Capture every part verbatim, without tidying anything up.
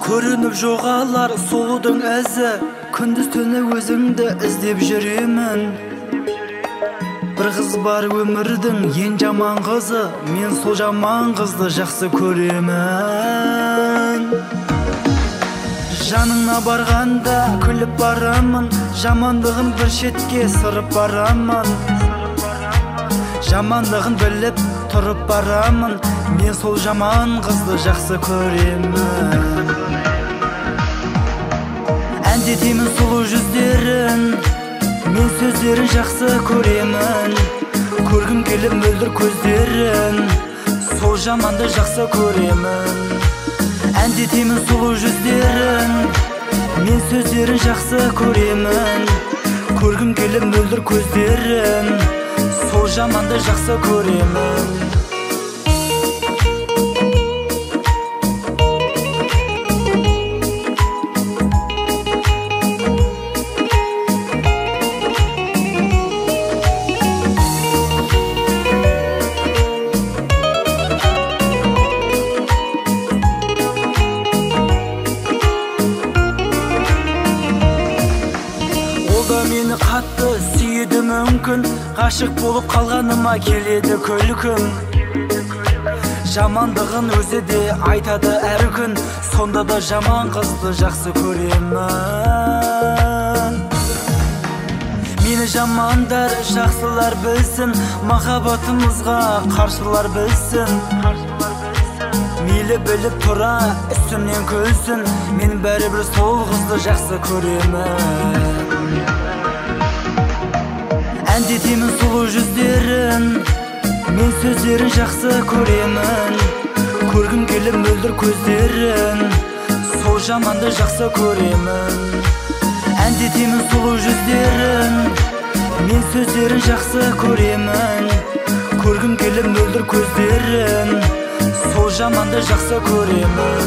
көрініп жоғалар сұлудың ізі, күндіз түні өзіңді іздеп жүремін. Бір қыз бар өмірдің ең жаман қызы, мен сол жаман қызды жақсы көремін. Жаныңа барғанда күліп барамын, жамандығын бір шетке сырып барамын. Жамандығын біліп тұрып барамын, мен сол жаман қызды жақсы көремін. Әндетемін сұлу жүздерін, мен сөздерін жақсы көремін. Көргім келіп мөлдір көздерін, сол жаманды жақсы көремін. Әндетемін сұлу жүздерін, мен сөздерін жақсы көремін. Көргім келіп мөлдір көздерін, сол жаманды жақсы көремін. Мені қатты сүйеді мүмкін, ғашық болып қалғаныма келеді күлкім. Жамандығын өзі де айтады әр күн, сонда да жаман қызды жақсы көремін. Мені жамандар жақсылар білсін, махаббатымызға қарсылар білсін. Мейлі біліп тұра үстімнен күлсін, мен бәрібір сол қызды жақсы көремін. Әндетемін сұлу жүздерін, мен сөздерін жақсы көремін. Көргім келіп мөлдір көздерін, сол жаманды жақсы көремін. Әндетемін сұлу жүздерін, мен сөздерін жақсы көремін. Көргім келіп мөлдір көздерін, сол жаманды жақсы көремін.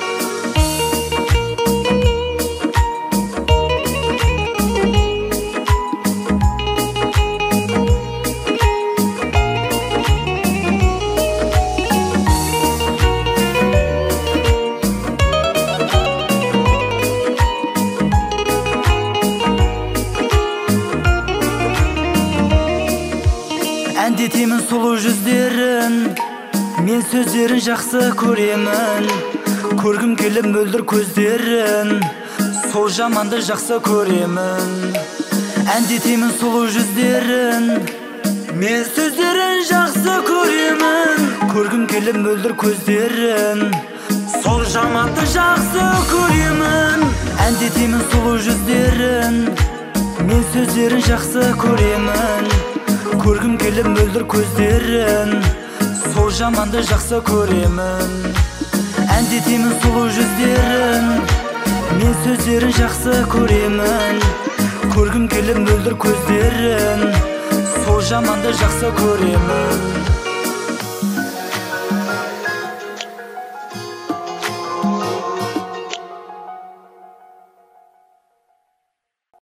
Әндетемін сұлу жүздерін, мен сөздерін жақсы көремін. Көргім келіп мөлдір көздерін, сол жаманды жақсы көремін. Әндетемін сұлу жүздерін, мен сөздерін жақсы көремін. Көргім келіп мөлдір көздерін, сол жаманды жақсы көремін. Әндетемін сұлу жүздерін, мен сөздерін жақсы көремін. Көргім келіп мөлдір көздерін, сол жаманды жақсы көремін. Әндетемін сұлу жүздерін, мен сөздерін жақсы көремін. Көргім келіп мөлдір көздерін, сол жаманды жақсы көремін.